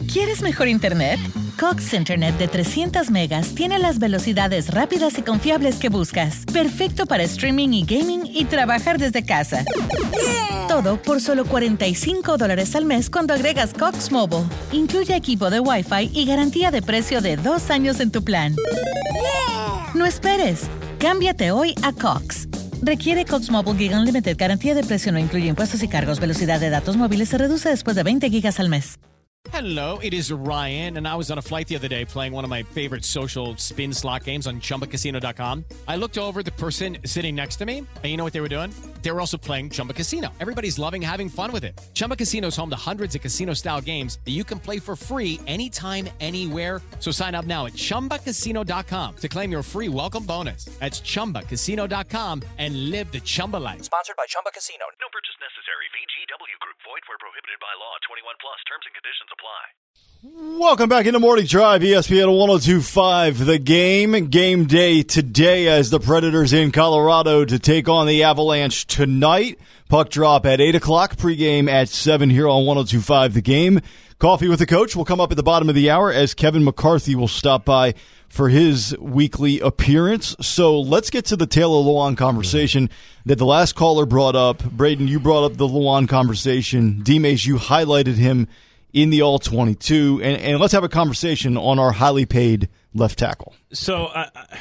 ¿Quieres mejor internet? Cox Internet de 300 megas tiene las velocidades rápidas y confiables que buscas. Perfecto para streaming y gaming y trabajar desde casa. Todo por solo $45 al mes cuando agregas Cox Mobile. Incluye equipo de Wi-Fi y garantía de precio de 2 años en tu plan. No esperes. Cámbiate hoy a Cox. Requiere Cox Mobile Gig Unlimited. Garantía de precio no incluye impuestos y cargos. Velocidad de datos móviles se reduce después de 20 gigas al mes. Hello, it is Ryan, and I was on a flight the other day playing one of my favorite social spin slot games on ChumbaCasino.com. I looked over at the person sitting next to me, and you know what they were doing? They were also playing Chumba Casino. Everybody's loving having fun with it. Chumba Casino is home to hundreds of casino-style games that you can play for free anytime, anywhere. So sign up now at ChumbaCasino.com to claim your free welcome bonus. That's ChumbaCasino.com and live the Chumba life. Sponsored by Chumba Casino. No purchase necessary. VGW Group. Void where prohibited by law. 21 plus. Terms and conditions apply. Welcome back into Morning Drive, ESPN 102.5. The game day today as the Predators in Colorado to take on the Avalanche tonight. Puck drop at 8 o'clock, pregame at 7 here on 102.5 The Game. Coffee with the Coach will come up at the bottom of the hour as Kevin McCarthy will stop by for his weekly appearance. So let's get to the Taylor Lewan conversation that the last caller brought up. Braden, you brought up the Lewan conversation. D-Mace, you highlighted him in the All-22. And let's have a conversation on our highly paid left tackle. So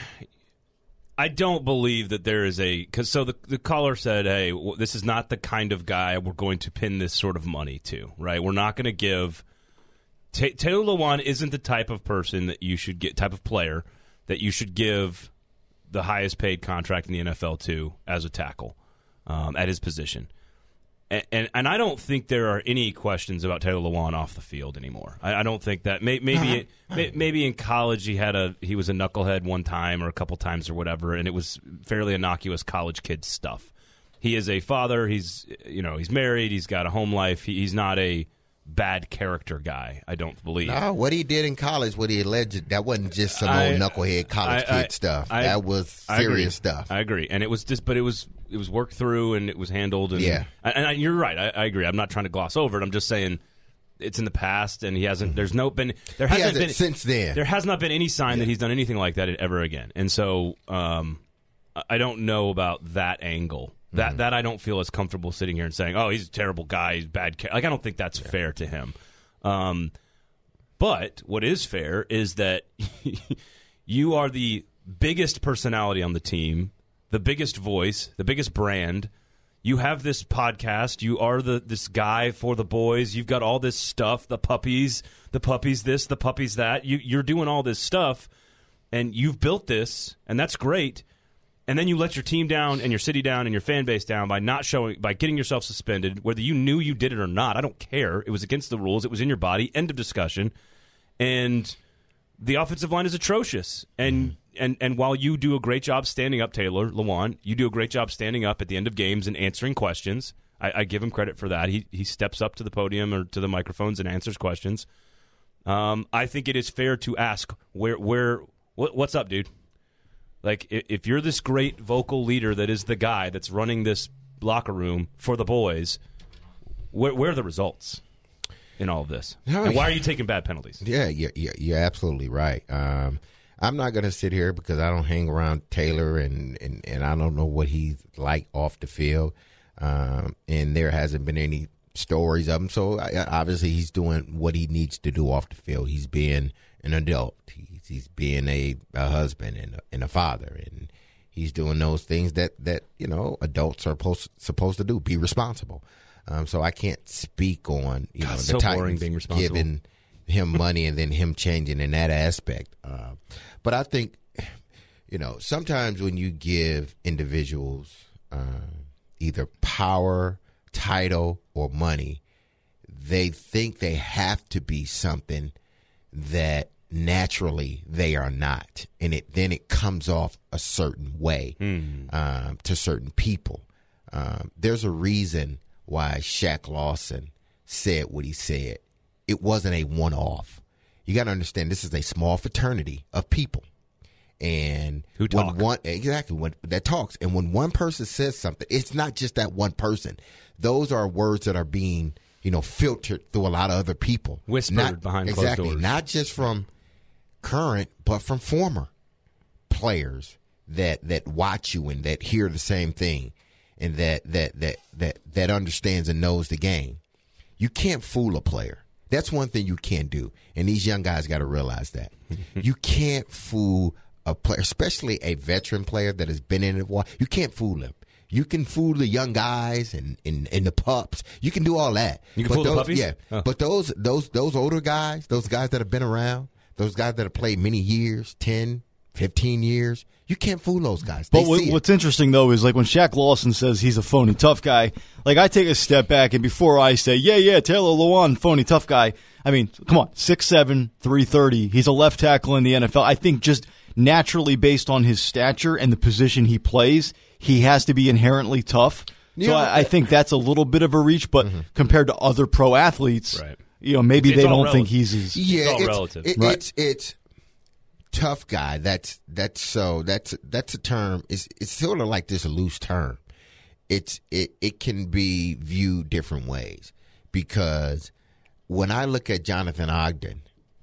I don't believe that there is because the caller said, hey, this is not the kind of guy we're going to pin this sort of money to, right? We're not going to give Taylor Lewan isn't the type of person that you should get, type of player that you should give the highest paid contract in the NFL to as a tackle at his position. And I don't think there are any questions about Taylor Lewan off the field anymore. I don't think that maybe in college he was a knucklehead one time or a couple times or whatever, and it was fairly innocuous college kid stuff. He is a father. He's married. He's got a home life. He's not a bad character guy, I don't believe. No, what he did in college, what he alleged, that wasn't just some old knucklehead college kid stuff. That was serious stuff. I agree, and it was worked through and it was handled. And, yeah, and you're right. I agree. I'm not trying to gloss over it. I'm just saying it's in the past, and he hasn't. There hasn't been since then. There has not been any sign that he's done anything like that ever again. And so I don't know about that angle. That I don't feel as comfortable sitting here and saying, "Oh, he's a terrible guy. He's bad." Like I don't think that's fair to him. But what is fair is that you are the biggest personality on the team, the biggest voice, the biggest brand. You have this podcast. You are this guy for the boys. You've got all this stuff, the puppies this, the puppies that. You're doing all this stuff, and you've built this, and that's great. And then you let your team down and your city down and your fan base down by getting yourself suspended, whether you knew you did it or not. I don't care. It was against the rules. It was in your body. End of discussion. And the offensive line is atrocious. And while you do a great job standing up, Taylor Lewan, you do a great job standing up at the end of games and answering questions. I give him credit for that. He steps up to the podium or to the microphones and answers questions. I think it is fair to ask, what's up, dude? Like, if you're this great vocal leader that is the guy that's running this locker room for the boys, where are the results in all of this? And why are you taking bad penalties? Yeah, you're absolutely right. I'm not going to sit here because I don't hang around Taylor and I don't know what he's like off the field. And there hasn't been any stories of him. So obviously he's doing what he needs to do off the field. He's being an adult. He's being a husband and a father, and he's doing those things that adults are supposed to do. Be responsible. So I can't speak on the so Titans being responsible. Giving him money and then him changing in that aspect. But I think sometimes when you give individuals either power, title, or money, they think they have to be something that naturally they are not, and then it comes off a certain way to certain people. There's a reason why Shaq Lawson said what he said. It wasn't a one-off. You got to understand, this is a small fraternity of people, and who talk. When that talks, and when one person says something, it's not just that one person. Those are words that are being filtered through a lot of other people. Whispered behind closed doors. Not just from current, but from former players that watch you and that hear the same thing and that understands and knows the game. You can't fool a player. That's one thing you can't do. And these young guys got to realize that. You can't fool a player, especially a veteran player that has been in it a while. You can't fool him. You can fool the young guys and the pups. You can do all that. You can fool the puppies? Yeah. Oh. But those older guys, those guys that have been around, those guys that have played many years, 10, 15 years, you can't fool those guys. But what's interesting, though, is like when Shaq Lawson says he's a phony tough guy, like I take a step back, and before I say, yeah, Taylor Lewan, phony tough guy, I mean, come on, 6'7", 330. He's a left tackle in the NFL. I think just naturally based on his stature and the position he plays, he has to be inherently tough. So I think that's a little bit of a reach, but compared to other pro athletes, right. Maybe they don't think he's as... Yeah, it's all relative. It's tough guy. That's a term. It's sort of like this loose term. It can be viewed different ways because when I look at Jonathan Ogden,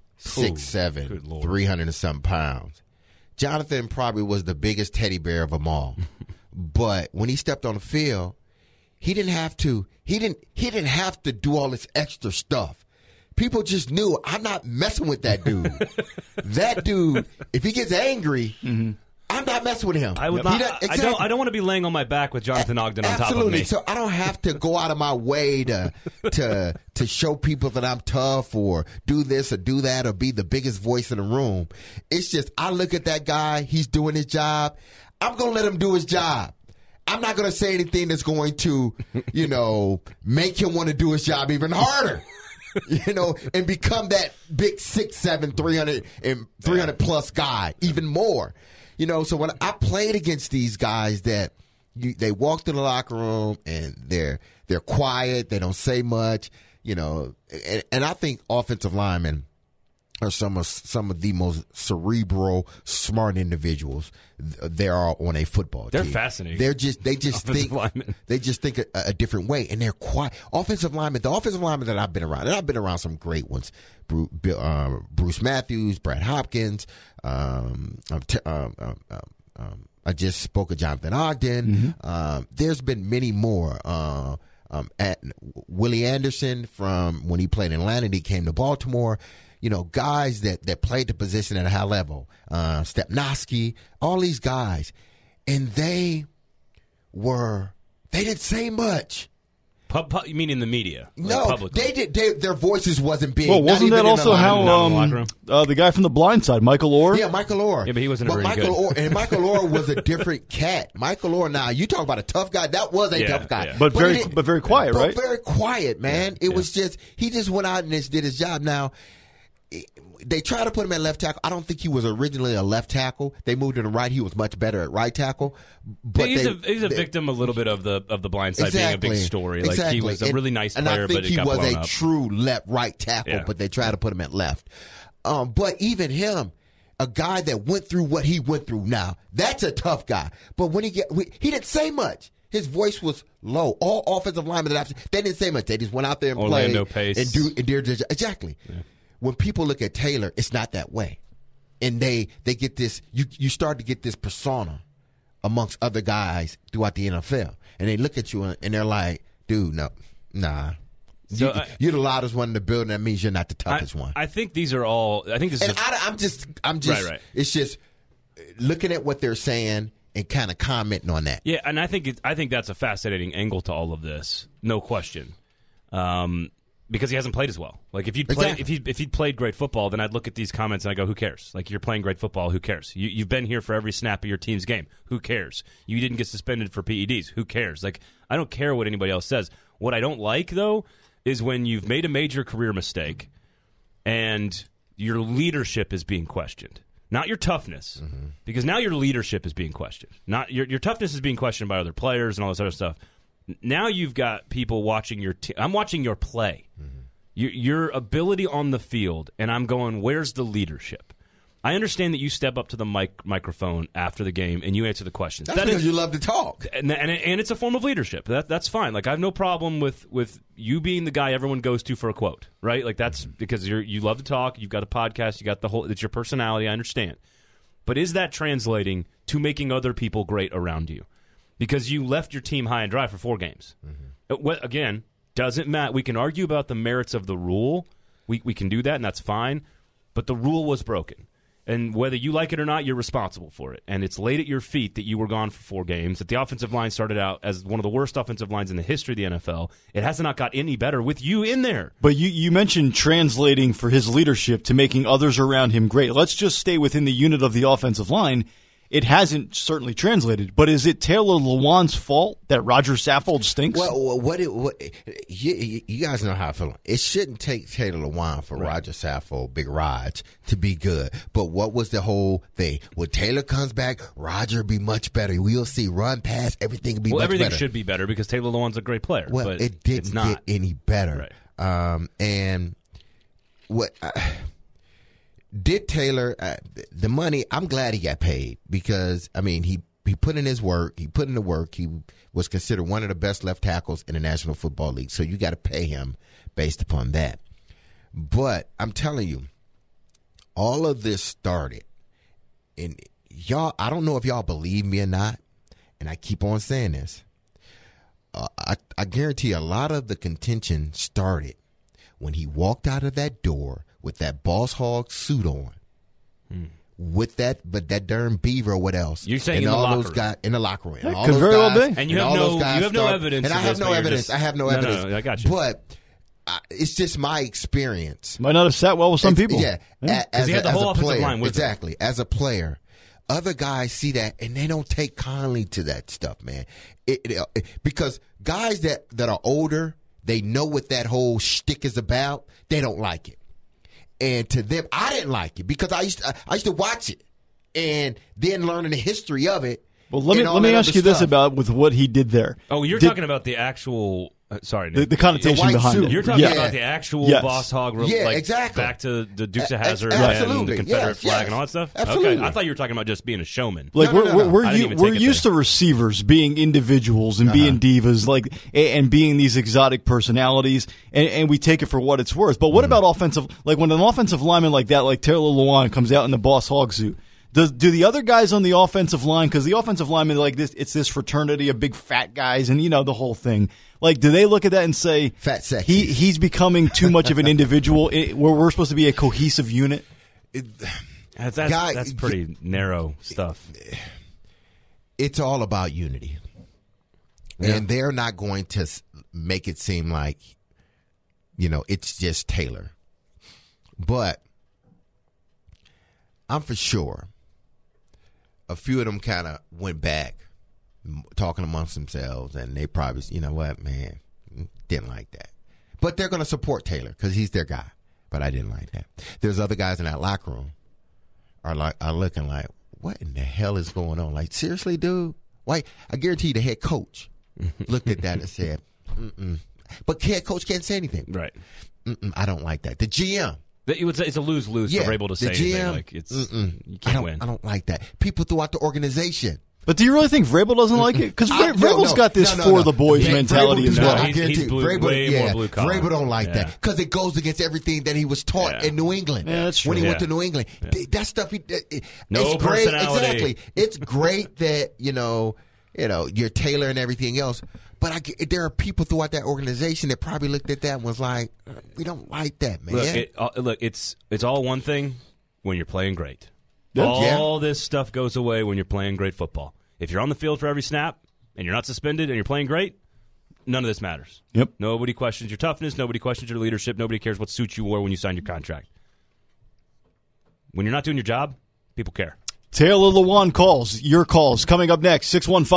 6'7", 300 and some pounds, Jonathan probably was the biggest teddy bear of them all. But when he stepped on the field, he didn't have to. He didn't have to do all this extra stuff. People just knew I'm not messing with that dude. That dude, if he gets angry, I'm not messing with him. I would not. Exactly. I don't want to be laying on my back with Jonathan Ogden on top of me. So I don't have to go out of my way to show people that I'm tough or do this or do that or be the biggest voice in the room. It's just I look at that guy. He's doing his job. I'm going to let him do his job. I'm not going to say anything that's going to, make him want to do his job even harder. And become that big 6'7", 300 plus guy even more. So when I played against these guys that they walk through the locker room and they're quiet, they don't say much, and I think offensive linemen are some of the most cerebral, smart individuals there are on a football team. They're fascinating. They just think linemen. They just think a different way, and they're quiet. The offensive linemen that I've been around, and I've been around some great ones: Bruce Matthews, Brad Hopkins. I just spoke of Jonathan Ogden. There's been many more. At Willie Anderson from when he played in Atlanta, and he came to Baltimore. Guys that played the position at a high level, Stepnoski, all these guys, and they didn't say much. You mean in the media? No, publicly. their voices wasn't big. Well, wasn't that also how the guy from The Blind Side, Michael Orr? Yeah, Michael Orr. Yeah, but he wasn't very good. Michael Orr was a different cat. Michael Orr. Now you talk about a tough guy. That was a tough guy, yeah. But very quiet, right? Very quiet, man. It was just he just went out and did his job. Now. They tried to put him at left tackle. I don't think he was originally a left tackle. They moved him to right. He was much better at right tackle. But he's a victim a little bit of the Blind Side being a big story. Like he was a really nice player, but it got blown up. And I think he was a true right tackle, but they tried to put him at left. But even him, a guy that went through what he went through now, that's a tough guy. But when he didn't say much. His voice was low. All offensive linemen they didn't say much. They just went out there and Orlando played. Pace. And exactly. Yeah. When people look at Taylor, it's not that way. And they get this, you start to get this persona amongst other guys throughout the NFL. And they look at you and they're like, dude, no, nah. So you're the loudest one in the building. That means you're not the toughest one. I think these are all, I'm just, right. It's just looking at what they're saying and kind of commenting on that. Yeah, and I think that's a fascinating angle to all of this, no question. Because he hasn't played as well. Like if he'd played great football, then I'd look at these comments and I go, "Who cares? Like you're playing great football. Who cares? You've been here for every snap of your team's game. Who cares? You didn't get suspended for PEDs. Who cares? Like I don't care what anybody else says. What I don't like though is when you've made a major career mistake and your leadership is being questioned, not your toughness, because now your leadership is being questioned. Not your toughness is being questioned by other players and all this other stuff. Now you've got people watching your team. I'm watching your play, your ability on the field, and I'm going, where's the leadership? I understand that you step up to the microphone after the game and you answer the questions. That's because you love to talk. And it's a form of leadership. That's fine. Like, I have no problem with you being the guy everyone goes to for a quote, right? Like, that's because you love to talk. You've got a podcast. You got it's your personality. I understand. But is that translating to making other people great around you? Because you left your team high and dry for 4 games. Again, doesn't matter. We can argue about the merits of the rule. We can do that, and that's fine. But the rule was broken. And whether you like it or not, you're responsible for it. And it's laid at your feet that you were gone for 4 games, that the offensive line started out as one of the worst offensive lines in the history of the NFL. It has not got any better with you in there. But you mentioned translating for his leadership to making others around him great. Let's just stay within the unit of the offensive line. It hasn't certainly translated, but is it Taylor Lewan's fault that Roger Saffold stinks? Well, you guys know how I feel. It shouldn't take Taylor Lewan for Roger Saffold, Big Raj, to be good. But what was the whole thing? When Taylor comes back, Roger will be much better. We'll see run, pass, everything will be much better. Well, everything should be better because Taylor Lewan's a great player. Well, but it didn't get any better. Right. And what... Did Taylor the money? I'm glad he got paid because he put in his work. He put in the work. He was considered one of the best left tackles in the National Football League. So you got to pay him based upon that. But I'm telling you, all of this started, and y'all. I don't know if y'all believe me or not, and I keep on saying this. I guarantee a lot of the contention started when he walked out of that door with that Boss Hog suit on, with that darn beaver or what else? You're saying and in the all locker those room. guys in the locker room, and all could those very well guys, be. And you have no evidence. And I have no evidence. I have no evidence. No, I got you. But it's just my experience. Might not have sat well with some people. Yeah, because he had the whole offensive line with him. Exactly. As a player, other guys see that and they don't take kindly to that stuff, man. Because guys that are older, they know what that whole shtick is about. They don't like it. And to them, I didn't like it because I used to watch it and then learning the history of it. Well, let me ask you this about with what he did there. Oh, you're talking about the actual. Sorry, Nick. The connotation behind suit. it. You're talking about the actual Boss Hog, exactly. back to the Dukes of Hazzard Absolutely. and the Confederate flag and all that stuff? Absolutely. Okay, I thought you were talking about just being a showman. Like No. we're used to receivers being individuals and being divas, and being these exotic personalities, and we take it for what it's worth. But what about offensive? Like when an offensive lineman like that, like Taylor Lewan, comes out in the Boss Hog suit. Do the other guys on the offensive line, because the offensive linemen, like this, it's this fraternity of big fat guys, and the whole thing. Like, do they look at that and say, fat sexy? He's becoming too much of an individual where we're supposed to be a cohesive unit? That's pretty narrow stuff. It's all about unity. Yeah. And they're not going to make it seem like, it's just Taylor. But I'm for sure a few of them kind of went back talking amongst themselves, and they probably, man, didn't like that. But they're going to support Taylor because he's their guy. But I didn't like that. There's other guys in that locker room are looking like, what in the hell is going on? Like, seriously, dude? Why? I guarantee you the head coach looked at that and said, But head coach can't say anything. Right. I don't like that. The GM. It's a lose-lose for Vrabel to say GM, anything. Like, you can't win. I don't like that. People throughout the organization. But do you really think Vrabel doesn't like it? Because Vrabel's got this for the boys mentality as well. He's way more blue collar. Vrabel don't like that because it goes against everything that he was taught in New England. Yeah, that's true. When he went to New England, that stuff. No it's great. personality. Exactly. It's great that you're Taylor and everything else. But there are people throughout that organization that probably looked at that and was like, "We don't like that, man." Look, it's all one thing when you're playing great. Yeah. All this stuff goes away when you're playing great football. If you're on the field for every snap and you're not suspended and you're playing great, none of this matters. Yep. Nobody questions your toughness. Nobody questions your leadership. Nobody cares what suit you wore when you signed your contract. When you're not doing your job, people care. Taylor Lewan calls. Your calls coming up next.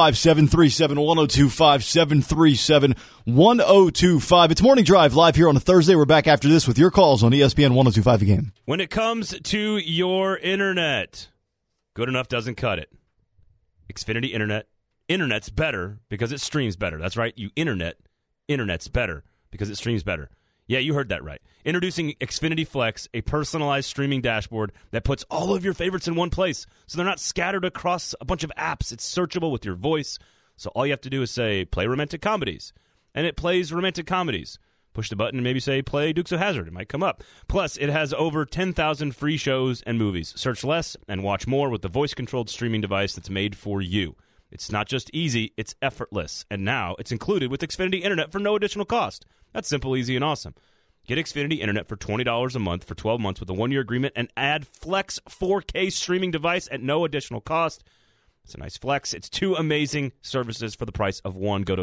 615-737-1025, 737-1025. It's Morning Drive live here on a Thursday. We're back after this with your calls on ESPN 1025 The Game. When it comes to your internet, good enough doesn't cut it. Xfinity Internet. Internet's better because it streams better. That's right. Internet's better because it streams better. Yeah, you heard that right. Introducing Xfinity Flex, a personalized streaming dashboard that puts all of your favorites in one place, so they're not scattered across a bunch of apps. It's searchable with your voice, so all you have to do is say, play romantic comedies, and it plays romantic comedies. Push the button and maybe say, play Dukes of Hazzard. It might come up. Plus, it has over 10,000 free shows and movies. Search less and watch more with the voice-controlled streaming device that's made for you. It's not just easy, it's effortless. And now it's included with Xfinity Internet for no additional cost. That's simple, easy, and awesome. Get Xfinity Internet for $20 a month for 12 months with a 1-year agreement and add Flex 4K streaming device at no additional cost. It's a nice flex. It's 2 amazing services for the price of 1. Go to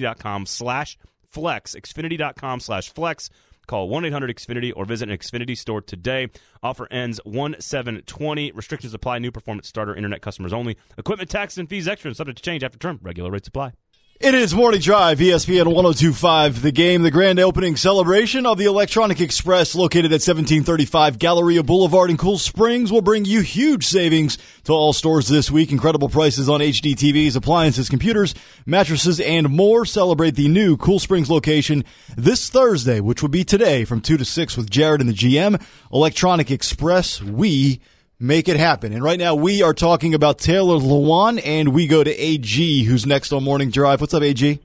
Xfinity.com/flex. Xfinity.com/flex. Call 1-800-XFINITY or visit an Xfinity store today. Offer ends 1/7/20. Restrictions apply. New performance starter internet customers only. Equipment, tax, and fees extra and subject to change after term. Regular rates apply. It is Morning Drive, ESPN 102.5 The Game, the grand opening celebration of the Electronic Express located at 1735 Galleria Boulevard in Cool Springs will bring you huge savings to all stores this week. Incredible prices on HD TVs, appliances, computers, mattresses, and more. Celebrate the new Cool Springs location this Thursday, which will be today from 2 to 6 with Jared and the GM. Electronic Express, we make it happen. And right now we are talking about Taylor Lewan, and we go to AG, who's next on Morning Drive. What's up, AG?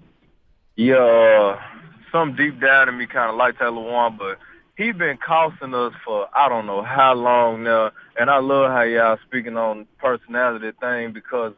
Yeah, some deep down in me kind of like Taylor Lewan, but he's been costing us for I don't know how long now. And I love how y'all speaking on personality thing because,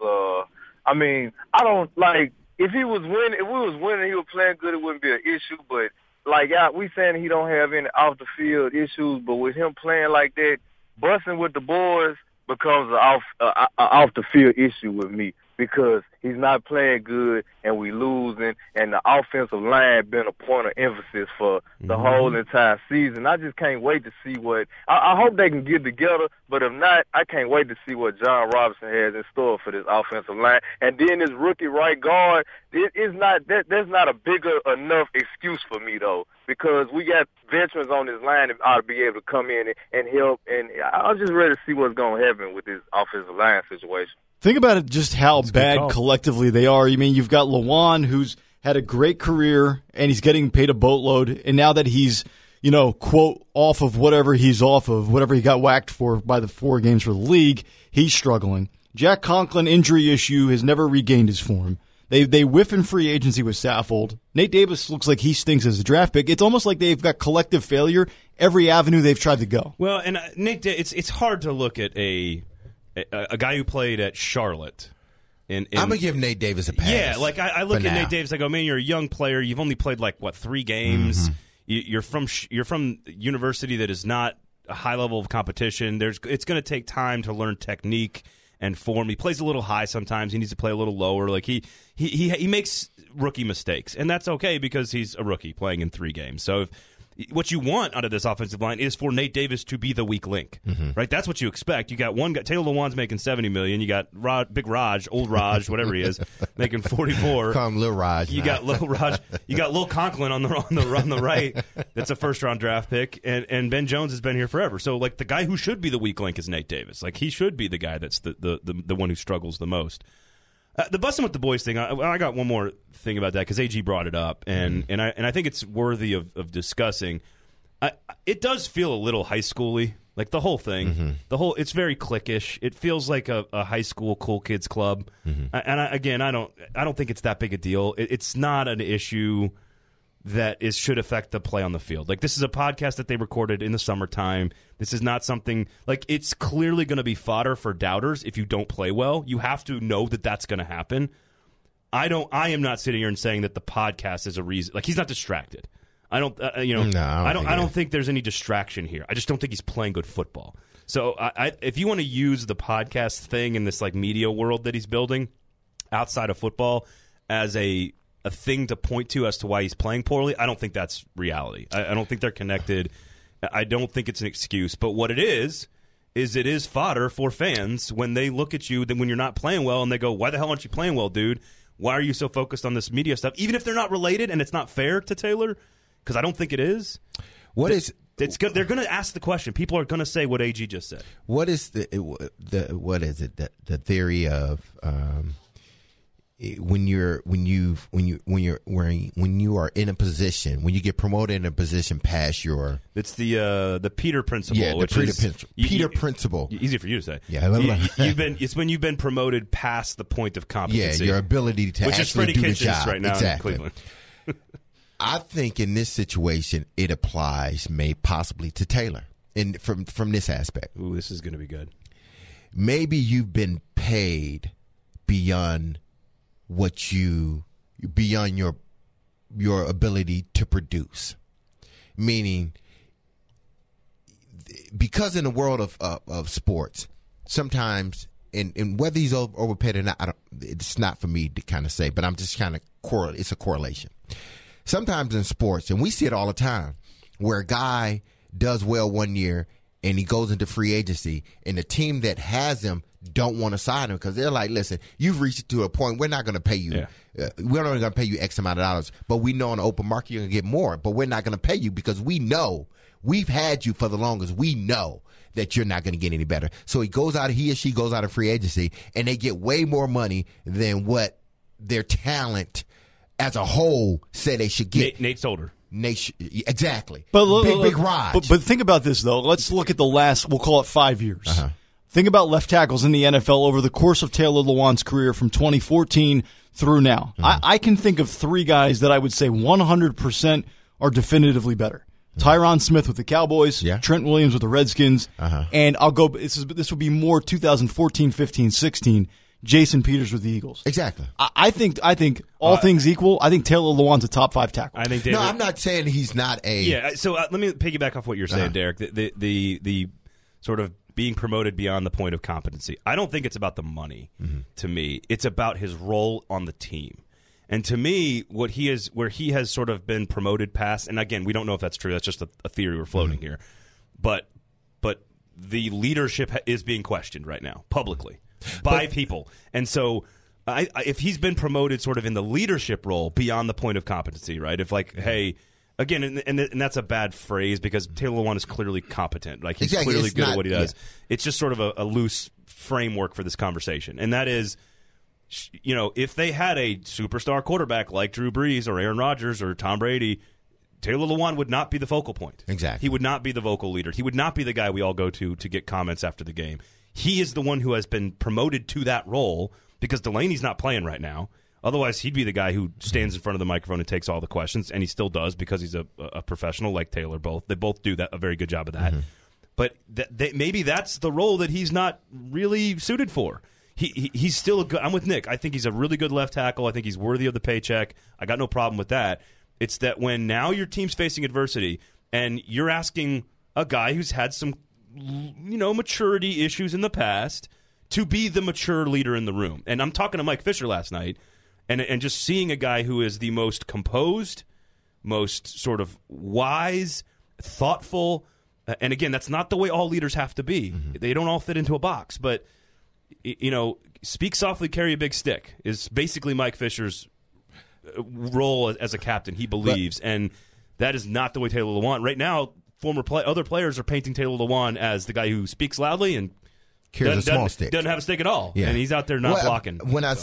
I mean, I don't like if we was winning, he was playing good, it wouldn't be an issue. But like we saying he don't have any off the field issues, but with him playing like that, busting with the boys becomes an off the field issue with me because he's not playing good and we losing, and the offensive line been a point of emphasis for the whole entire season. I just can't wait to see what I hope they can get together, but if not, I can't wait to see what John Robinson has in store for this offensive line. And then this rookie right guard, that's not a bigger enough excuse for me though, because we got veterans on this line that ought to be able to come in and help, and I'm just ready to see what's going to happen with this offensive line situation. Think about it, just how bad collectively they are. I mean, you've got Lewan, who's had a great career, and he's getting paid a boatload. And now that he's, quote, off of whatever he's off of, whatever he got whacked for by the 4 games for the league, he's struggling. Jack Conklin injury issue has never regained his form. They whiff in free agency with Saffold. Nate Davis looks like he stinks as a draft pick. It's almost like they've got collective failure every avenue they've tried to go. Well, and Nate, it's hard to look at a guy who played at Charlotte. I'm going to give Nate Davis a pass. Yeah, like I look at Nate Davis, I go, man, you're a young player. You've only played 3 games. Mm-hmm. You're from university that is not a high level of competition. It's going to take time to learn technique and form. He plays a little high sometimes. He needs to play a little lower. Like he makes rookie mistakes, and that's okay because he's a rookie playing in 3 games. So what you want out of this offensive line is for Nate Davis to be the weak link, right? That's what you expect. You got one guy, Taylor Lewan's making $70 million. You got Big Raj, old Raj, whatever he is, making $44. Call him Lil Raj. You got Lil Raj. You got Lil Conklin on the right. That's a first-round draft pick, and Ben Jones has been here forever. So like the guy who should be the weak link is Nate Davis. Like he should be the guy that's the one who struggles the most. The busting with the boys thing, I got one more thing about that because AG brought it up, and I think it's worthy of discussing. It does feel a little high school-y, like the whole thing. Mm-hmm. It's very cliquish. It feels like a high school cool kids club. Mm-hmm. I don't think it's that big a deal. It's not an issue that should affect the play on the field. Like this is a podcast that they recorded in the summertime. This is not something like it's clearly going to be fodder for doubters if you don't play well. You have to know that that's going to happen. I am not sitting here and saying that the podcast is a reason. Like he's not distracted. I don't think there's any distraction here. I just don't think he's playing good football. So if you want to use the podcast thing in this like media world that he's building outside of football as a thing to point to as to why he's playing poorly, I don't think that's reality. I don't think they're connected. I don't think it's an excuse. But what it is it is fodder for fans when they look at you when you're not playing well and they go, why the hell aren't you playing well, dude? Why are you so focused on this media stuff? Even if they're not related and it's not fair to Taylor, because I don't think it is. It's good. They're going to ask the question. People are going to say what AG just said. What is the theory of when you are in a position, when you get promoted in a position past your, it's the Peter principle. Yeah, the Peter principle. Easy for you to say. Yeah, it's when you've been promoted past the point of competency. Yeah, your ability to which actually is Freddie do the Kitchens job. right now Exactly. in Cleveland. I think in this situation it applies, possibly to Taylor, and from this aspect. Ooh, this is going to be good. Maybe you've been paid beyond beyond your ability to produce, meaning because in the world of sports, sometimes, and whether he's overpaid or not, it's not for me to kind of say, but I'm just kind of it's a correlation. Sometimes in sports, and we see it all the time, where a guy does well one year and he goes into free agency, and the team that has him don't want to sign him because they're like, listen, you've reached to a point, we're not going to pay you. Yeah. We're only going to pay you X amount of dollars, but we know on the open market you're going to get more, but we're not going to pay you because we know we've had you for the longest. We know that you're not going to get any better. So he or she goes out of free agency, and they get way more money than what their talent as a whole said they should get. Nate Solder. Exactly. But big Raj. But think about this, though. Let's look at the last, we'll call it 5 years. Think about left tackles in the NFL over the course of Taylor Lewan's career from 2014 through now. I can think of 3 guys that I would say 100% are definitively better. Tyron Smith with the Cowboys, Trent Williams with the Redskins, and I'll go. This would be more 2014, 15, 16. Jason Peters with the Eagles. Exactly. I think all things equal, I think Taylor Lewan's a top 5 tackle. I think David, no, I'm not saying he's not a. Yeah. So let me piggyback off what you're saying, Derek. The sort of being promoted beyond the point of competency. I don't think it's about the money. To me, it's about his role on the team. And to me, where he has sort of been promoted past, and again, we don't know if that's true. That's just a theory we're floating here. But the leadership is being questioned right now publicly by people. And so if he's been promoted sort of in the leadership role beyond the point of competency, right? If like, hey, again, and that's a bad phrase because Taylor Lewan is clearly competent. Like he's clearly good at what he does. Yeah. It's just sort of a loose framework for this conversation. And that is, you know, if they had a superstar quarterback like Drew Brees or Aaron Rodgers or Tom Brady, Taylor Lewan would not be the focal point. Exactly. He would not be the vocal leader. He would not be the guy we all go to get comments after the game. He is the one who has been promoted to that role because Delaney's not playing right now. Otherwise, he'd be the guy who stands in front of the microphone and takes all the questions, and he still does because he's a professional like Taylor. They both do a very good job of that. But maybe that's the role that he's not really suited for. He's still a good. I'm with Nick. I think he's a really good left tackle. I think he's worthy of the paycheck. I got no problem with that. It's that when now your team's facing adversity and you're asking a guy who's had some, maturity issues in the past to be the mature leader in the room. And I'm talking to Mike Fisher last night, and just seeing a guy who is the most composed, most sort of wise, thoughtful. And again, that's not the way all leaders have to be. They don't all fit into a box, but. Speak softly, carry a big stick is basically Mike Fisher's role as a captain, he believes. And that is not the way Taylor Lewan. Right now, other players are painting Taylor Lewan as the guy who speaks loudly and carries a small stick. Doesn't have a stick at all. Yeah. And he's out there not blocking.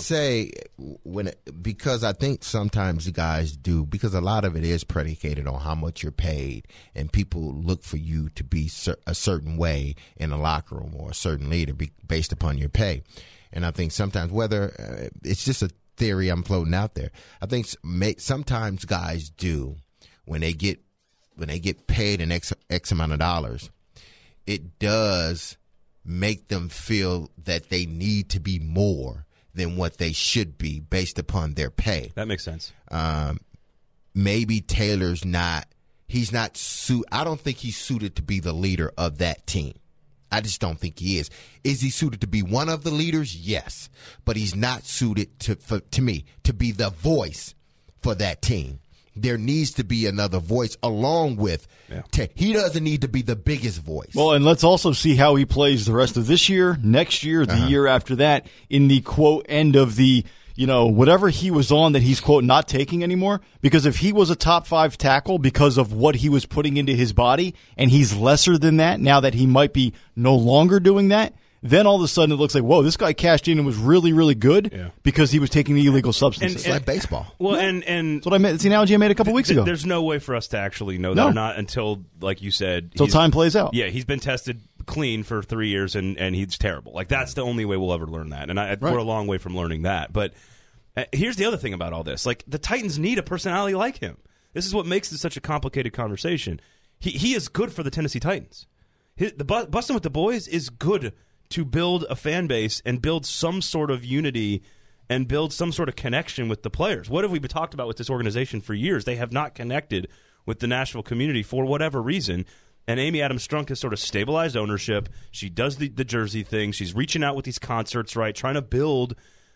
Because I think sometimes the guys do, because a lot of it is predicated on how much you're paid, and people look for you to be a certain way in the locker room or a certain leader based upon your pay. And I think sometimes, whether it's just a theory I'm floating out there, I think sometimes guys do when they get paid an X amount of dollars, it does make them feel that they need to be more than what they should be based upon their pay. That makes sense. Maybe Taylor's I don't think he's suited to be the leader of that team. I just don't think he is. Is he suited to be one of the leaders? Yes. But he's not suited to me to be the voice for that team. There needs to be another voice along with he doesn't need to be the biggest voice. Well, and let's also see how he plays the rest of this year, next year, the year after that, in the, quote, end of the, whatever he was on that he's, quote, not taking anymore. Because if he was a top 5 tackle because of what he was putting into his body and he's lesser than that now that he might be no longer doing that, Then all of a sudden it looks like, whoa, this guy cashed in and was really, really good because he was taking the illegal substances. It's like baseball. Well, and that's what I meant. It's the analogy I made a couple weeks ago. There's no way for us to actually know that or not until, like you said, until time plays out. Yeah, he's been tested clean for 3 years and he's terrible. Like, that's the only way we'll ever learn that. And we're a long way from learning that. But here's the other thing about all this. Like, the Titans need a personality like him. This is what makes this such a complicated conversation. He is good for the Tennessee Titans. The Bustin' with the Boys is good to build a fan base and build some sort of unity and build some sort of connection with the players. What have we talked about with this organization for years? They have not connected with the Nashville community for whatever reason. And Amy Adams Strunk has sort of stabilized ownership. She does the jersey thing. She's reaching out with these concerts, right? Trying to build,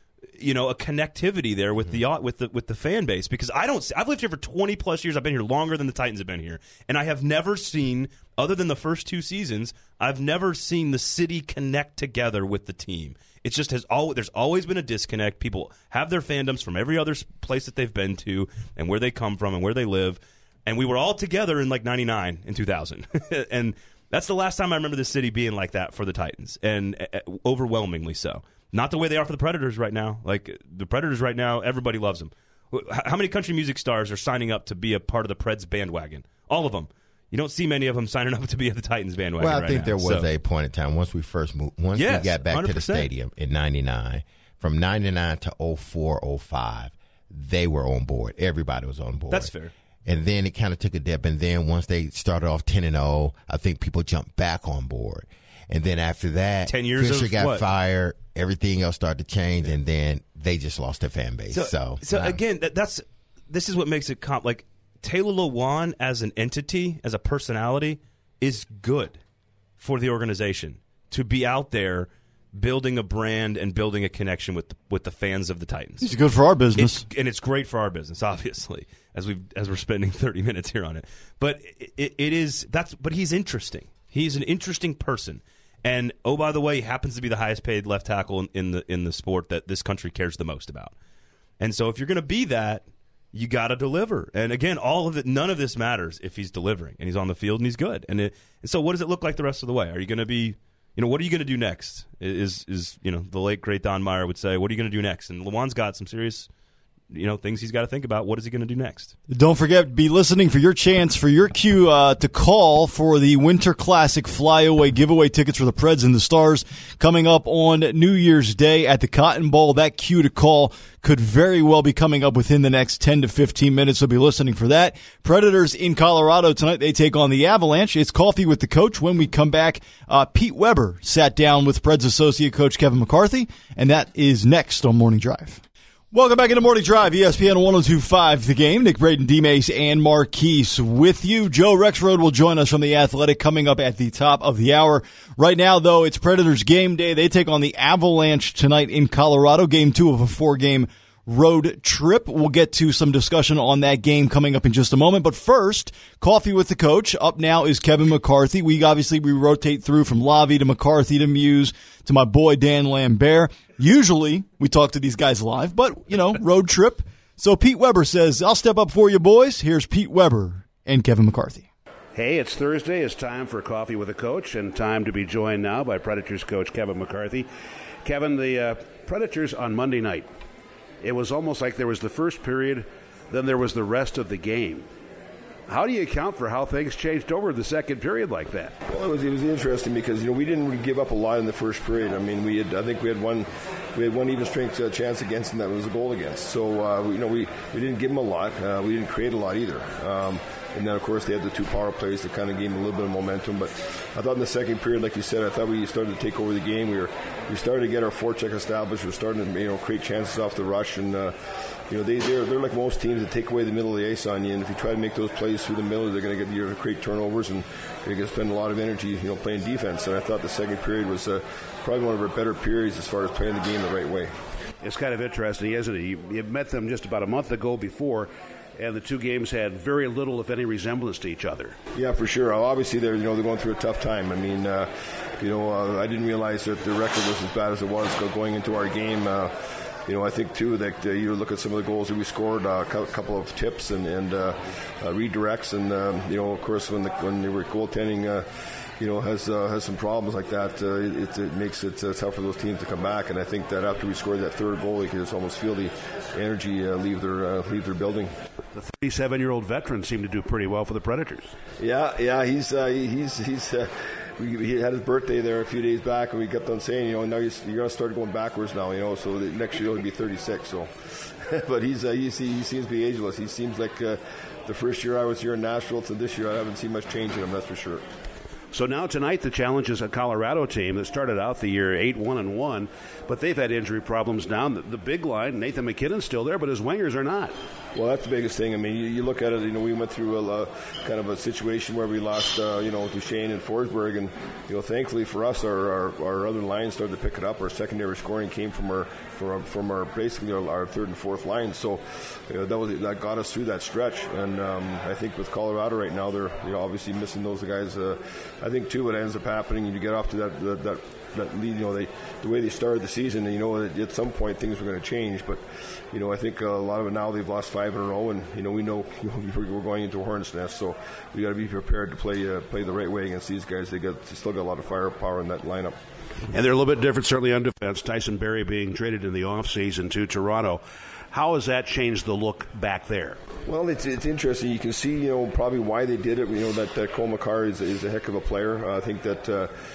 a connectivity there with the fan base. Because I've lived here for 20 plus years. I've been here longer than the Titans have been here, and I have never seen, other than the first 2 seasons, I've never seen the city connect together with the team. It just there's always been a disconnect. People have their fandoms from every other place that they've been to and where they come from and where they live. And we were all together in like 99 and 2000. And that's the last time I remember the city being like that for the Titans, and overwhelmingly so. Not the way they are for the Predators right now. Like, the Predators right now, everybody loves them. How many country music stars are signing up to be a part of the Preds bandwagon? All of them. You don't see many of them signing up to be at the Titans bandwagon right now. Well, I think there was a point in time once we first moved, we got back 100%. To the stadium in 99, from 99 to 04, 05, they were on board. Everybody was on board. That's fair. And then it kind of took a dip. And then once they started off 10-0, I think people jumped back on board. And then after that, 10 years Fisher got fired. Everything else started to change, and then they just lost their fan base. So again, this is what makes it like Taylor Lewan as an entity, as a personality, is good for the organization to be out there building a brand and building a connection with the fans of the Titans. It's good for our business, and it's great for our business, obviously, as we're spending 30 minutes here on it. But but he's interesting. He's an interesting person. And, oh, by the way, he happens to be the highest paid left tackle in the sport that this country cares the most about. And so if you're going to be that, you got to deliver. And, again, none of this matters if he's delivering and he's on the field and he's good. And so what does it look like the rest of the way? Are you going to be, what are you going to do next? Is the late, great Don Meyer would say, what are you going to do next? And Lewan's got some serious things he's got to think about. What is he going to do next? Don't forget, be listening for your chance, for your cue to call for the Winter Classic Flyaway giveaway tickets for the Preds and the Stars coming up on New Year's Day at the Cotton Bowl. That cue to call could very well be coming up within the next 10 to 15 minutes, so be listening for that. Predators in Colorado tonight. They take on the Avalanche. It's Coffee with the Coach. When we come back, Pete Weber sat down with Preds associate coach Kevin McCarthy, and that is next on Morning Drive. Welcome back into Morning Drive, ESPN 102.5 The Game. Nick Braden, D-Mace, and Marquise with you. Joe Rexrode will join us from The Athletic coming up at the top of the hour. Right now, though, it's Predators game day. They take on the Avalanche tonight in Colorado. Game 2 of a 4-game road trip. We'll get to some discussion on that game coming up in just a moment. But first, Coffee with the Coach. Up now is Kevin McCarthy. We rotate through from Lavi to McCarthy to Muse to my boy Dan Lambert. Usually we talk to these guys live, but, road trip. So Pete Weber says, I'll step up for you, boys. Here's Pete Weber and Kevin McCarthy. Hey, it's Thursday. It's time for Coffee with a Coach, and time to be joined now by Predators coach Kevin McCarthy. Kevin, the Predators on Monday night, it was almost like there was the first period, then there was the rest of the game. How do you account for how things changed over the second period like that? Well, it was interesting because we didn't really give up a lot in the first period. I mean, I think we had one even strength chance against them that was a goal against. So we didn't give them a lot. We didn't create a lot either. And then, of course, they had the 2 power plays that kind of gave them a little bit of momentum. But I thought in the second period, like you said, I thought we started to take over the game. We started to get our forecheck established. We're starting to create chances off the rush. And they're like most teams that take away the middle of the ice on you. And if you try to make those plays through the middle, they're going to create turnovers and you're going to spend a lot of energy playing defense. And I thought the second period was probably one of our better periods as far as playing the game the right way. It's kind of interesting, isn't it? You met them just about a month ago before, and the 2 games had very little, if any, resemblance to each other. Yeah, for sure. Obviously, they're going through a tough time. I mean, I didn't realize that the record was as bad as it was going into our game. I think, too, that you look at some of the goals that we scored, a couple of tips and redirects. And, of course, when they were goaltending, has some problems like that, it makes it tough for those teams to come back. And I think that after we scored that third goal, you can just almost feel the energy leave their building. The 37-year-old veteran seemed to do pretty well for the Predators. Yeah, he's he had his birthday there a few days back, and we kept on saying, now you're going to start going backwards now, so the next year he'll be 36. So, but he seems to be ageless. He seems like the first year I was here in Nashville to this year, I haven't seen much change in him, that's for sure. So now tonight the challenge is a Colorado team that started out the year 8-1-1, but they've had injury problems down the big line. Nathan McKinnon's still there, but his wingers are not. Well, that's the biggest thing. I mean, you look at it, we went through a kind of a situation where we lost, Duchesne and Forsberg, and, thankfully for us, our other lines started to pick it up. Our secondary scoring came from our basically our third and fourth line. So that got us through that stretch. And I think with Colorado right now, they're obviously missing those guys. I think too, what ends up happening, you get off to that lead, the way they started the season, at some point things were going to change, but I think a lot of it now they've lost 5 in a row, and we know we're going into a hornet's nest, so we got to be prepared to play the right way against these guys. They still got a lot of firepower in that lineup. And they're a little bit different, certainly on defense. Tyson Barrie being traded in the offseason to Toronto. How has that changed the look back there? Well, it's interesting. You can see, probably why they did it. That Cole Makar is a heck of a player. I think that,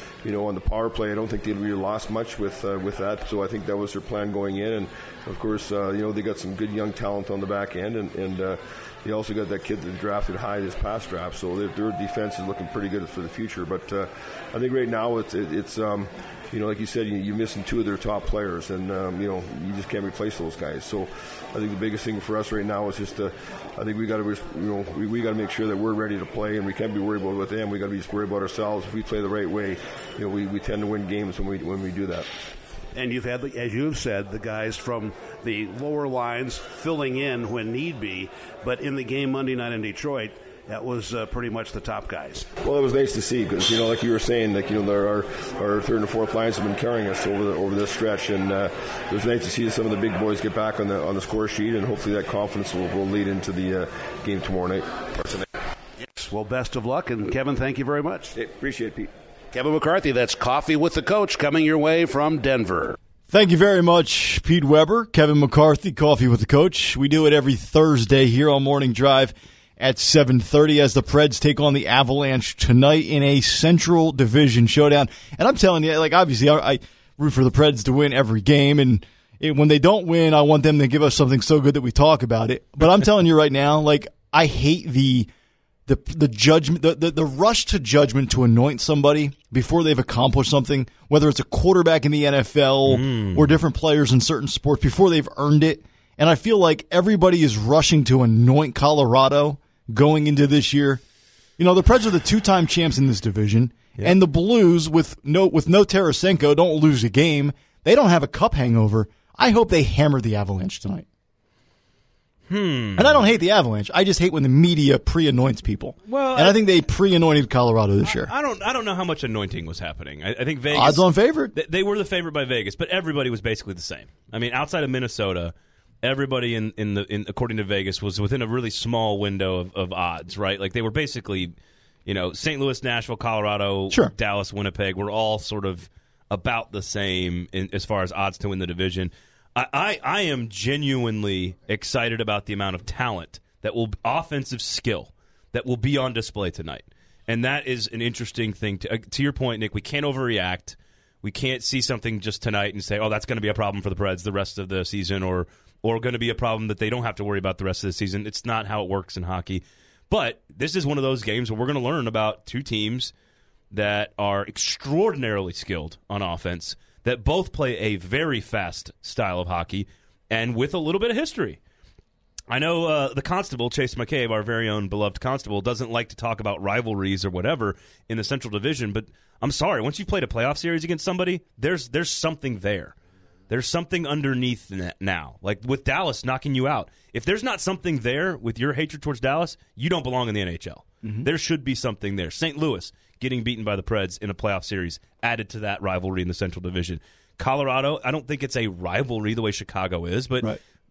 on the power play, I don't think they really lost much with that. So I think that was their plan going in. And, of course, they got some good young talent on the back end. And they also got that kid that drafted high this past draft. So their defense is looking pretty good for the future. But I think right now it's like you said, you're missing 2 of their top players, and you just can't replace those guys. So I think the biggest thing for us right now is just I think we got to we got to make sure that we're ready to play, and we can't be worried about with them. We got to be just worried about ourselves. If we play the right way, we tend to win games when we do that. And you've had, as you've said, the guys from the lower lines filling in when need be, but in the game Monday night in Detroit, that was pretty much the top guys. Well, it was nice to see because, like you were saying, our third and fourth lines have been carrying us over this stretch, and it was nice to see some of the big boys get back on the score sheet, and hopefully that confidence will lead into the game tomorrow night. Yes. Well, best of luck, and Kevin, thank you very much. Hey, appreciate it, Pete. Kevin McCarthy, that's Coffee with the Coach, coming your way from Denver. Thank you very much, Pete Weber. Kevin McCarthy, Coffee with the Coach. We do it every Thursday here on Morning Drive at 7:30 as the Preds take on the Avalanche tonight in a Central Division showdown. And I'm telling you, obviously I root for the Preds to win every game, and when they don't win, I want them to give us something so good that we talk about it. But I'm telling you right now, I hate the judgment, the rush to judgment to anoint somebody before they've accomplished something, whether it's a quarterback in the NFL or different players in certain sports, before they've earned it. And I feel like everybody is rushing to anoint Colorado going into this year. The Preds are the 2-time champs in this division, and the Blues, with no Tarasenko, don't lose a game. They don't have a cup hangover. I hope they hammer the Avalanche tonight. And I don't hate the Avalanche. I just hate when the media pre-anoints people. Well, and I think they pre-anointed Colorado this year. I don't know how much anointing was happening. I think Vegas, odds-on favorite. They were the favorite by Vegas, but everybody was basically the same. I mean, outside of Minnesota, everybody in according to Vegas was within a really small window of odds, right? Like they were basically, St. Louis, Nashville, Colorado, sure, Dallas, Winnipeg were all sort of about the same as far as odds to win the division. I am genuinely excited about the amount of talent offensive skill that will be on display tonight. And that is an interesting thing. To your point, Nick, we can't overreact. We can't see something just tonight and say, oh, that's going to be a problem for the Preds the rest of the season, or going to be a problem that they don't have to worry about the rest of the season. It's not how it works in hockey. But this is one of those games where we're going to learn about 2 teams that are extraordinarily skilled on offense, that both play a very fast style of hockey, and with a little bit of history. I know the Constable, Chase McCabe, our very own beloved Constable, doesn't like to talk about rivalries or whatever in the Central Division, but I'm sorry, once you've played a playoff series against somebody, there's something there. There's something underneath now. Like with Dallas knocking you out. If there's not something there with your hatred towards Dallas, you don't belong in the NHL. Mm-hmm. There should be something there. St. Louis getting beaten by the Preds in a playoff series added to that rivalry in the Central Division. Colorado, I don't think it's a rivalry the way Chicago is, but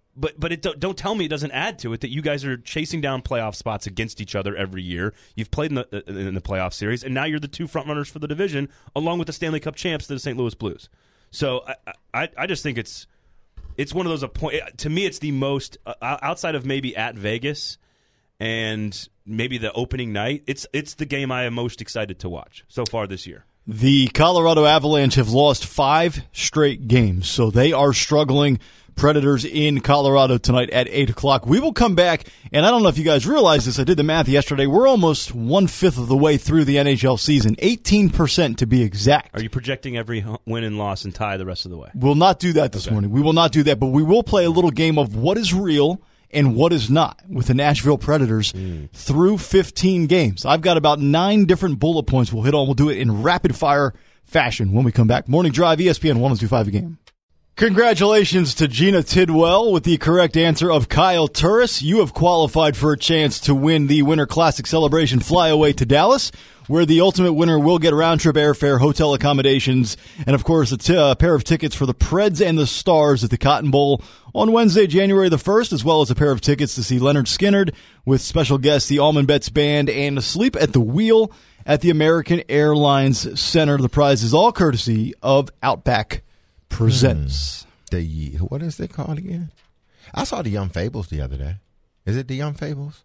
But don't tell me it doesn't add to it that you guys are chasing down playoff spots against each other every year. You've played in the playoff series, and now you're the two front runners for the division, along with the Stanley Cup champs, the St. Louis Blues. So I just think it's one of those to me it's the most outside of maybe at Vegas and maybe the opening night. It's the game I am most excited to watch so far this year. The Colorado Avalanche have lost 5 straight games, so they are struggling. Predators in Colorado tonight at 8 o'clock. We will come back, and I don't know if you guys realize this. I did the math yesterday. We're almost 1/5 of the way through the NHL season, 18% to be exact. Are you projecting every win and loss and tie the rest of the way? We'll not do that this morning. We will not do that, but we will play a little game of what is real and what is not with the Nashville Predators through 15 games. I've got about 9 different bullet points we'll hit on. We'll do it in rapid-fire fashion when we come back. Morning Drive, ESPN 102.5 A Game. Congratulations to Gina Tidwell with the correct answer of Kyle Turris. You have qualified for a chance to win the Winter Classic Celebration Flyaway to Dallas, where the ultimate winner will get round-trip airfare, hotel accommodations, and, of course, a pair of tickets for the Preds and the Stars at the Cotton Bowl on Wednesday, January the 1st, as well as a pair of tickets to see Leonard Skinner with special guests, the Allman Betts Band, and Sleep at the Wheel at the American Airlines Center. The prize is all courtesy of Outback Presents. What is it called again? I saw the Young Fables the other day. Is it the Young Fables?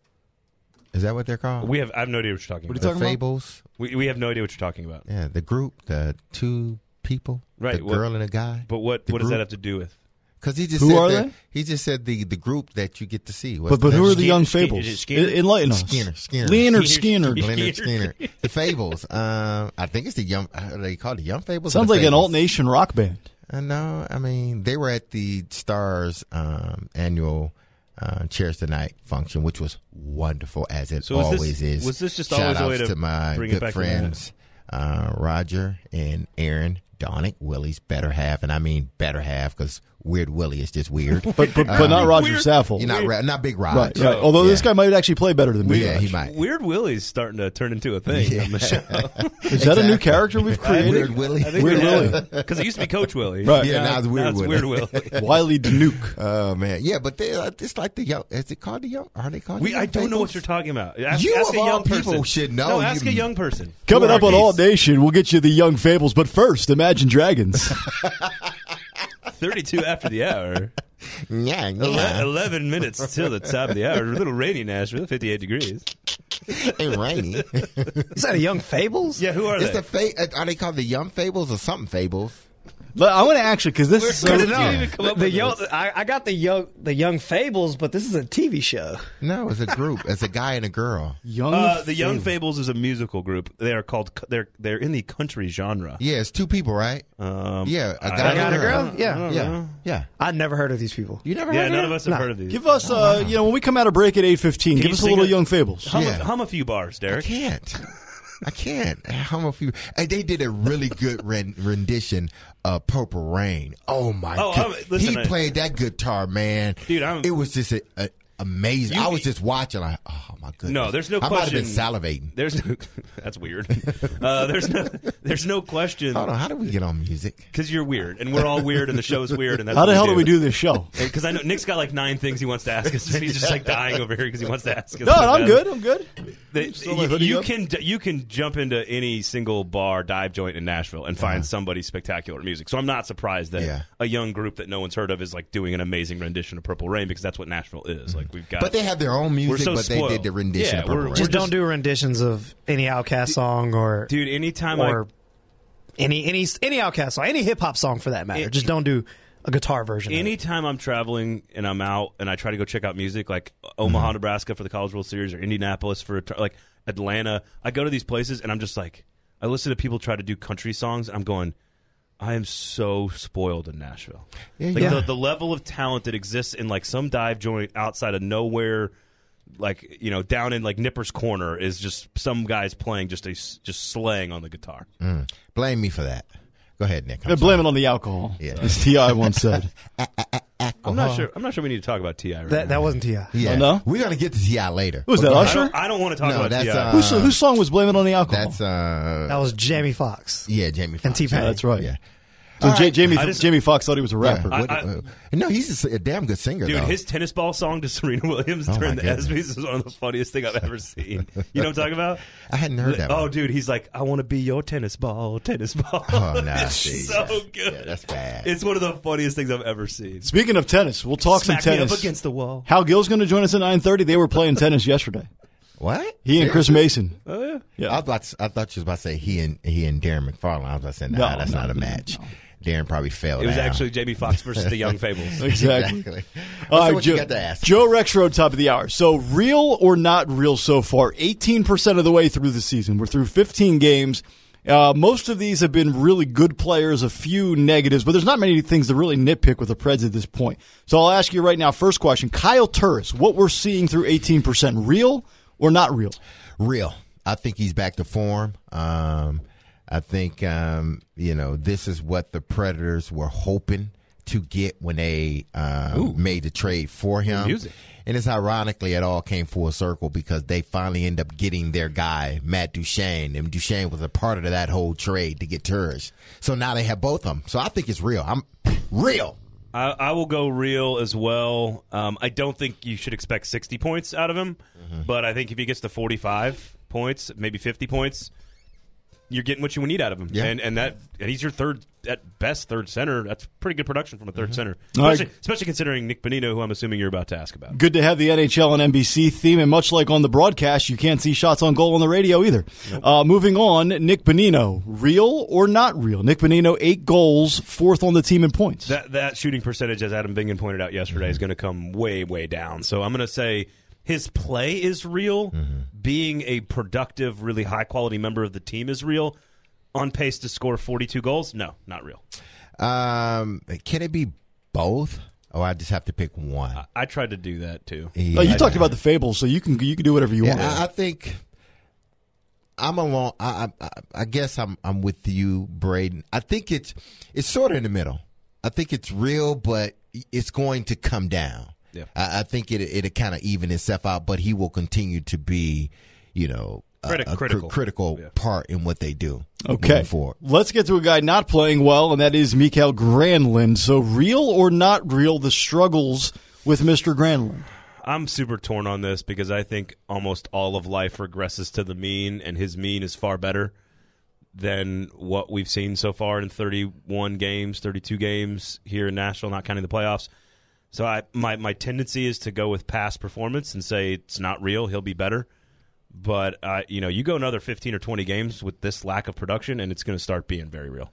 Is that what they're called? I have no idea what you're talking about. What are you talking Fables? About? We have no idea what you're talking about. Yeah, the group, the 2 people, right? The girl and a guy. But what does that have to do with? Because he just he just said the group that you get to see. But who are the Young Fables? Enlighten us. Skinner. Leonard Skinner. The Fables. I think it's the Young. They call it the Young Fables. Sounds like an alt nation rock band. No, I mean they were at the Stars annual Cheers Tonight function, which was wonderful as it always is. Was this just Shout always a way to my bring good it back friends Roger and Aaron Donick, Willie's better half, and I mean better half because Weird Willie is just weird, but not Roger Saffold. You're not Big Rod, right? Although this guy might actually play better than me. Yeah, he might. Weird Willie's starting to turn into a thing on the show. Is that a new character we've created? Weird Willie. Weird Willie, because it used to be Coach Willie. Right? Yeah, now it's Weird Willie. Weird Willie. Wiley Danuke. Oh man, yeah, but it's like the young. Is it called the young? Are they called? I don't know what you're talking about. Ask of a young all people person. should know. No, ask a young person. Coming up on Alt Nation, we'll get you the Young Fables, but first, Imagine Dragons. 32 after the hour. Yeah. 11 minutes till the top of the hour. A little rainy, Nashville, 58 degrees. Ain't rainy. Is that a Young Fables? Yeah, who are they? Are they called the Young Fables or something Fables? I want to actually, because this is so. I got the Young Fables, but this is a TV show. No, it's a group. It's a guy and a girl. The Young Fables is a musical group. They are called. They're in the country genre. Yeah, it's 2 people, right? Yeah, a guy and a girl. Yeah. I'd never heard of these people. You never heard of them? None of us have heard of these. Give us, when we come out of break at 8:15, give us a little Young Fables. Hum a few bars, Derek. I can't. Hum a few. And they did a really good rendition of Purple Rain. Oh my God! He played that guitar, man. Dude, it was just amazing. I was just watching. Like, oh my goodness. No, there's no I question. might have been salivating. That's weird. There's no question. Hold on. How did we get on music? Because you're weird, and we're all weird, and the show's weird. And that's how the hell do we do this show? Because I know Nick's got like 9 things he wants to ask us, and he's just like dying over here because he wants to ask us. No, I'm good. You can jump into any single bar, dive joint in Nashville and find somebody spectacular music. So I'm not surprised that a young group that no one's heard of is like doing an amazing rendition of Purple Rain, because that's what Nashville is. Like we've got. But they have their own music, but spoiled. they did the rendition of Purple Rain. Just don't do renditions of any Outkast song or anytime any Outkast song, any hip hop song for that matter. Just don't do a guitar version. Anytime I'm traveling and I'm out and I try to go check out music, like Omaha, Nebraska for the College World Series, or Indianapolis for like Atlanta, I go to these places and I'm just like, I listen to people try to do country songs, and I'm going, I am so spoiled in Nashville. The level of talent that exists in like some dive joint outside of nowhere, like down in like Nipper's Corner, is just some guys playing just slaying on the guitar. Blame me for that. Go ahead, Nick. Blame it on the alcohol. Yeah, as T.I. once said. I'm not sure we need to talk about T.I. right now. That wasn't T.I. Yeah. Oh, no? We're going to get to T.I. later. Was that Usher? I don't want to talk about T.I. Whose song was Blame It on the Alcohol? That's that was Jamie Foxx. Yeah, Jamie Foxx. And T-Pain. Yeah, that's right. Yeah. So Jamie Foxx thought he was a rapper. No, he's a damn good singer, dude, though. his tennis ball song to Serena Williams during the ESPYs is one of the funniest things I've ever seen. You know what I'm talking about? I hadn't heard that one. Oh, dude, he's like, I want to be your tennis ball. Oh, no. It's so good. Yeah, that's bad. It's one of the funniest things I've ever seen. Speaking of tennis, we'll talk Smack some me tennis. up against the wall. Hal Gill's going to join us at 9:30. They were playing tennis yesterday. What? He and Chris Mason. Oh, yeah. I thought you was about to say he and Darren McFarland. I was about to say, that's not a match. No. Darren probably failed. It was actually Jamie Foxx versus the Young Fables. Exactly. All right, what you got to ask? Joe Rexrode, top of the hour. So, real or not real so far? 18% of the way through the season. We're through 15 games. Most of these have been really good players, a few negatives, but there's not many things to really nitpick with the Preds at this point. So I'll ask you right now, first question, Kyle Turris, what we're seeing through 18%, real or not real? Real. I think he's back to form. I think, this is what the Predators were hoping to get when they made the trade for him. Music. And it's ironically, it all came full circle because they finally end up getting their guy, Matt Duchene. And Duchene was a part of that whole trade to get Turris. So now they have both of them. So I think it's real. I'm real. I will go real as well. I don't think you should expect 60 points out of him. But I think if he gets to 45 points, maybe 50 points, you're getting what you need out of him. Yeah. And he's your third, at best, third center. That's pretty good production from a third center. Especially considering Nick Bonino, who I'm assuming you're about to ask about. Good to have the NHL and NBC theme, and much like on the broadcast, you can't see shots on goal on the radio either. Nope. Moving on, Nick Bonino, real or not real? Nick Bonino, 8 goals, 4th on the team in points. That shooting percentage, as Adam Bingen pointed out yesterday, is going to come way, way down. So I'm going to say his play is real. Being a productive, really high-quality member of the team is real. On pace to score 42 goals? No, not real. Can it be both? Oh, I just have to pick one. I tried to do that, too. Yeah. You talked about the fables, so you can do whatever you want. I think I'm along. I guess I'm with you, Braden. I think it's sort of in the middle. I think it's real, but it's going to come down. Yeah. I think it'll kind of even itself out, but he will continue to be, a critical part in what they do. Okay. Let's get to a guy not playing well, and that is Mikael Granlund. So real or not real, the struggles with Mr. Granlund? I'm super torn on this because I think almost all of life regresses to the mean, and his mean is far better than what we've seen so far in 31 games, 32 games here in Nashville, not counting the playoffs. So my tendency is to go with past performance and say it's not real. He'll be better. But, you go another 15 or 20 games with this lack of production, and it's going to start being very real.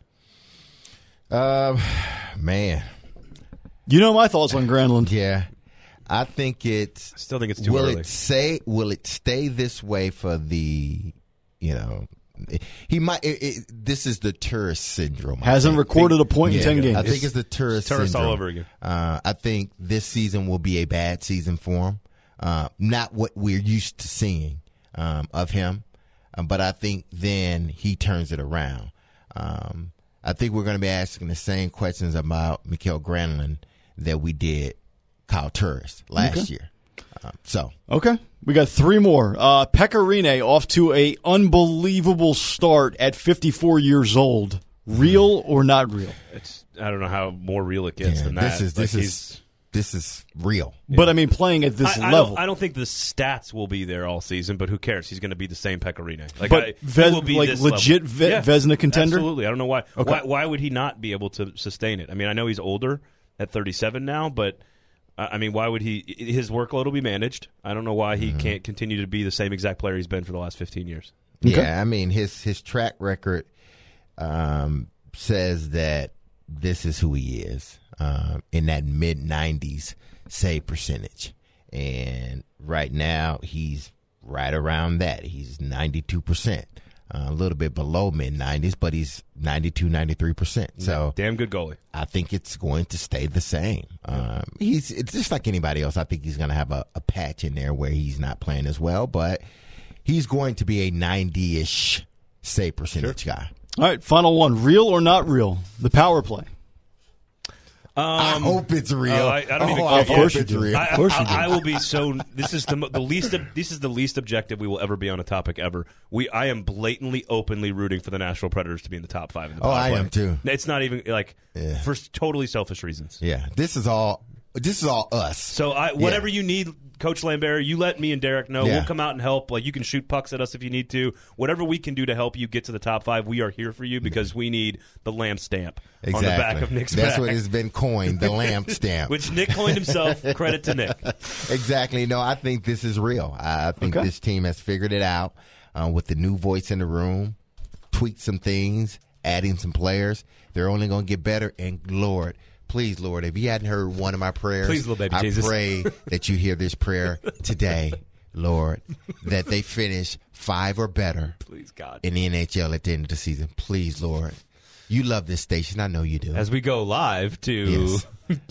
Man. You know my thoughts on Granlund. Yeah. I think still think it's too early. Will it stay this way for the, he might. This is the Turris syndrome. Hasn't recorded a point in 10 games. I think it's the Turris syndrome. all over again. I think this season will be a bad season for him. Not what we're used to seeing of him, but I think then he turns it around. I think we're going to be asking the same questions about Mikael Granlund that we did Kyle Turris last year. Okay. We got 3 more. Pekka Rinne off to a unbelievable start at 54 years old. Real or not real? I don't know how more real it gets than that. This is real. But, playing at this level. I don't think the stats will be there all season, but who cares? He's going to be the same Pekka Rinne. Legit Vezina contender? Absolutely. I don't know why. Okay. Why would he not be able to sustain it? I know he's older at 37 now, but why would he? His workload will be managed. I don't know why he can't continue to be the same exact player he's been for the last 15 years. Okay. Yeah, his track record says that this is who he is in that mid-90s save percentage. And right now he's right around that. He's 92%. A little bit below mid-90s, but he's 92, 93%. So damn good goalie. I think it's going to stay the same. It's just like anybody else. I think he's going to have a patch in there where he's not playing as well, but he's going to be a 90-ish save percentage guy. All right, final one. Real or not real? The power play. I hope it's real. I don't even. Of course you it's do. real. Of course you do. I will be so. This is the least. This is the least objective we will ever be on a topic ever. I am blatantly, openly rooting for the Nashville Predators to be in the top 5 in the Oh, power I play. am too. It's not even like Yeah. for totally selfish reasons. Yeah, this is all us. So whatever you need, Coach Lambert, you let me and Derek know. Yeah. We'll come out and help. Like, you can shoot pucks at us if you need to. Whatever we can do to help you get to the top 5, we are here for you because we need the lamp stamp on the back of Nick's That's back. what has been coined, the lamp stamp. Which Nick coined himself. Credit to Nick. Exactly. No, I think this is real. I think this team has figured it out with the new voice in the room, tweaked some things, adding some players. They're only going to get better. And, Lord, please, Lord, if you hadn't heard one of my prayers, Please, little baby I Jesus. pray that you hear this prayer today, Lord, that they finish 5 or better Please, God. in the NHL at the end of the season. Please, Lord. You love this station. I know you do. As we go live to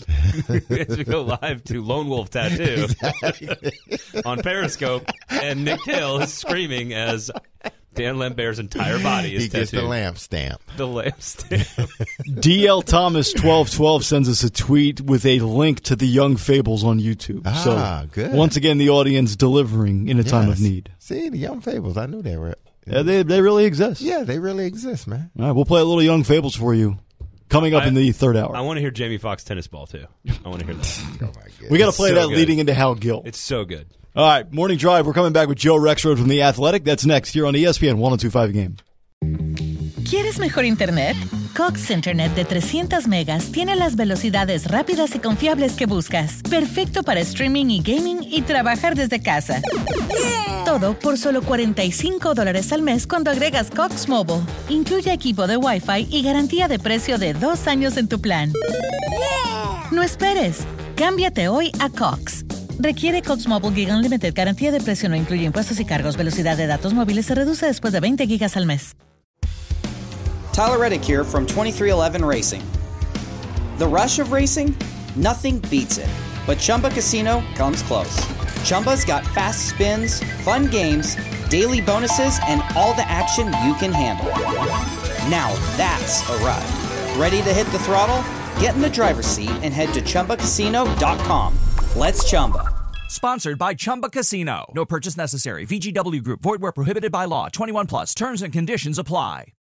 Lone Wolf Tattoo on Periscope, and Nick Hill is screaming as Dan Lambert's entire body is he gets the tattooed. lamp stamp. The lamp stamp. DL Thomas 1212 sends us a tweet with a link to the Young Fables on YouTube. Good. Once again, the audience delivering in a time of need. See, the Young Fables. I knew they were. Yeah, they really exist. Yeah, they really exist, man. All right, we'll play a little Young Fables for you coming up in the third hour. I want to hear Jamie Foxx tennis ball too. I want to hear that. Oh my God. We got to play so that good. leading into Hal Gill. It's so good. All right, Morning Drive. We're coming back with Joe Rexrode from The Athletic. That's next here on ESPN 102.5 Game. ¿Quieres mejor internet? Cox Internet de 300 megas tiene las velocidades rápidas y confiables que buscas. Perfecto para streaming y gaming y trabajar desde casa. Todo por solo $45 al mes cuando agregas Cox Mobile. Incluye equipo de Wi-Fi y garantía de precio de 2 años en tu plan. No esperes. Cámbiate hoy a Cox. Requiere Cox Mobile Gig Unlimited. Garantía de precio no incluye impuestos y cargos. Velocidad de datos móviles se reduce después de 20 gigas al mes. Tyler Reddick here from 2311 Racing. The rush of racing? Nothing beats it. But Chumba Casino comes close. Chumba's got fast spins, fun games, daily bonuses, and all the action you can handle. Now that's a ride. Ready to hit the throttle? Get in the driver's seat and head to ChumbaCasino.com. Let's Chumba. Sponsored by Chumba Casino. No purchase necessary. VGW Group. Void where prohibited by law. 21 plus. Terms and conditions apply.